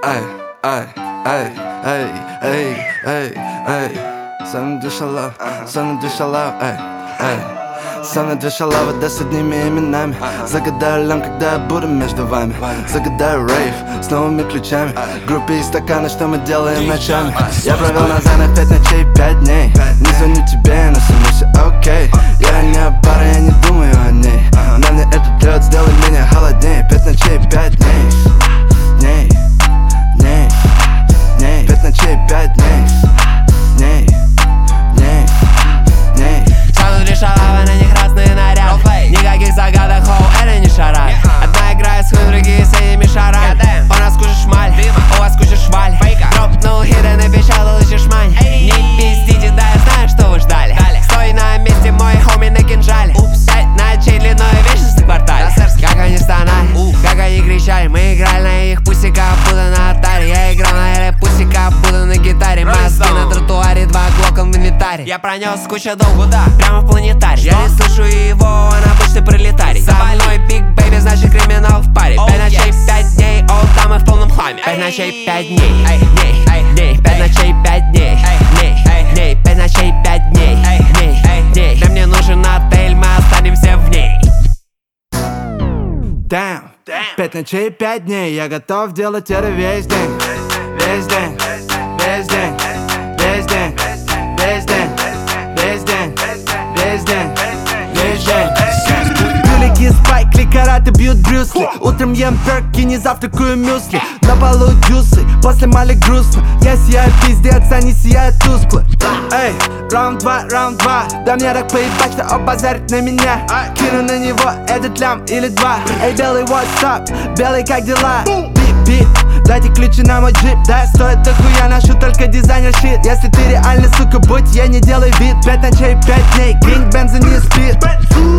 ай, ай, ай, ай, ай, ай, ай. Самый дышала, ай, ай. Самый дышала, да с одними именами. Загадаю лям, когда я буду между вами. Загадаю рейв с новыми ключами. Группе и стаканы, что мы делаем ночами. Я провел на зайнах 5 ночей, 5 дней. Не звоню тебе, но со мной все окей. Я не о паре, я не думаю о ней. На мне этот лед, сделай меня холодней. 5 ночей, 5 дней. Дней, дней, дней. 5 ночей, 5 дней. Дней, дней, дней. Сану решала, на них разные наряды. Никаких загадок, хоу, это не шарад. Одна играет с хуй, другие с этими шарами. У нас куча шмаль, у вас куча шваль. Дропнул хит и напечатал еще шмань. Не пиздите, да я знаю, что вы ждали. Стой на месте, мой хоми на кинжале. 5 ночей длиной вечность на квартале. Как они стонали, как они кричали. Мы играли на их пусиках, будто на алтаре. Я играл на эле пусиках, будто на гитаре. Мозги на тротуаре, 2 глока в инвентаре. Я пронес кучу долгу, да, прямо в планетарий. Я не слышу его, он обычный пролетарий. За мной биг бэйби, значит криминал в паре. 5 ночей, 5 дней, там и в полном хламе. 5 ночей, 5 дней, дней, 5 ночей, 5 дней, дней, 5 ночей, 5 дней, дней. Да мне нужен отель, мы останемся в ней. Damn. 5 ночей, 5 дней. Я готов делать это весь день. Весь день, весь день, весь день, весь день, весь день, весь день, весь день. Великий спайк, караты бьют Брюсли. Утром ем перки, не завтракаю мюсли. На полу дюсы, после мали грустно. Я сияю пиздец, они сияют тускло. Эй, раунд 2, да мне так поебать, что обозарить на меня. Кину на него этот лям или 2. Эй, белый, what's up? Белый, как дела? Бип, дайте ключи на мой джип. Да, стоит дохуя, ношу только дизайнер щит. Если ты реально, сука, будь, я не делай вид. 5 ночей, 5 дней, кинг бензин не спит.